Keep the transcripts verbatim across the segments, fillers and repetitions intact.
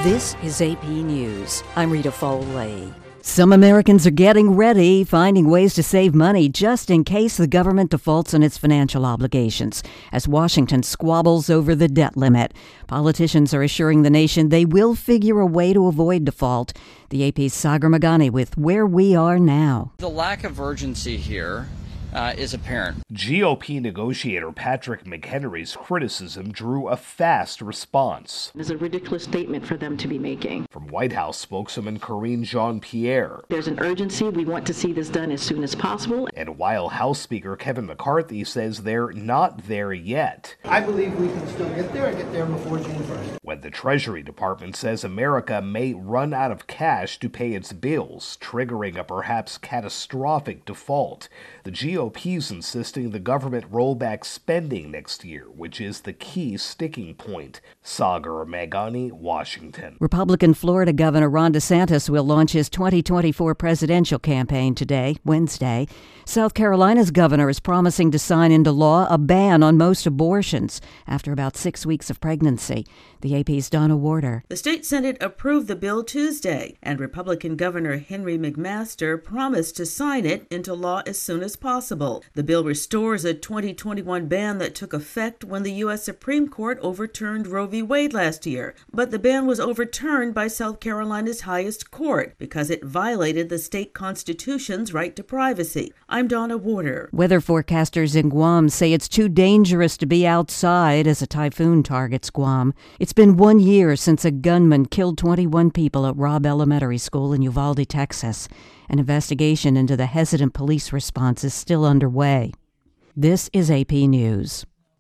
This is A P News. I'm Rita Foley. Some Americans are getting ready, finding ways to save money just in case the government defaults on its financial obligations, as Washington squabbles over the debt limit. Politicians are assuring the nation they will figure a way to avoid default. The A P's Sagar Meghani with where we are now. The lack of urgency here Uh, is apparent. G O P negotiator Patrick McHenry's criticism drew a fast response. It is a ridiculous statement for them to be making. From White House spokeswoman Karine Jean-Pierre. There's an urgency. We want to see this done as soon as possible. And while House Speaker Kevin McCarthy says they're not there yet. I believe we can still get there and get there before June first. When the Treasury Department says America may run out of cash to pay its bills, triggering a perhaps catastrophic default. The G O P's insisting the government roll back spending next year, which is the key sticking point. Sagar Meghani, Washington. Republican Florida Governor Ron DeSantis will launch his twenty twenty-four presidential campaign today, Wednesday. South Carolina's governor is promising to sign into law a ban on most abortions after about six weeks of pregnancy. The A P's Donna Warder. The state Senate approved the bill Tuesday, and Republican Governor Henry McMaster promised to sign it into law as soon as possible. The bill restores a twenty twenty-one ban that took effect when the U S Supreme Court overturned Roe v. Wade last year. But the ban was overturned by South Carolina's highest court because it violated the state constitution's right to privacy. I'm Donna Warder. Weather forecasters in Guam say it's too dangerous to be outside as a typhoon targets Guam. It's been one year since a gunman killed twenty-one people at Robb Elementary School in Uvalde, Texas. An investigation into the hesitant police response is still underway. This is A P News.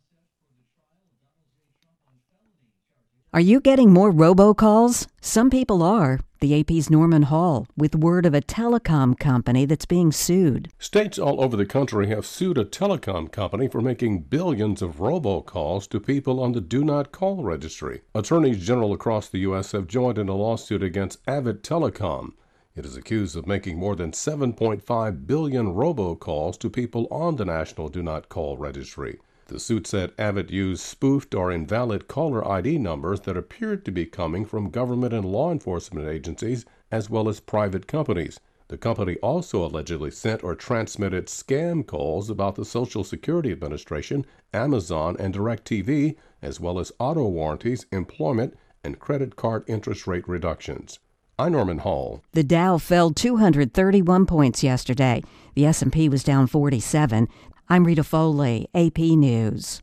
Are you getting more robocalls? Some people are. The A P's Norman Hall, with word of a telecom company that's being sued. States all over the country have sued a telecom company for making billions of robocalls to people on the Do Not Call registry. Attorneys general across the U S have joined in a lawsuit against Avid Telecom. It is accused of making more than seven point five billion robocalls to people on the National Do Not Call registry. The suit said Avid used spoofed or invalid caller I D numbers that appeared to be coming from government and law enforcement agencies as well as private companies. The company also allegedly sent or transmitted scam calls about the Social Security Administration, Amazon, and DirecTV, as well as auto warranties, employment, and credit card interest rate reductions. I'm Norman Hall. The Dow fell two hundred thirty-one points yesterday. The S and P was down forty-seven. I'm Rita Foley, A P News.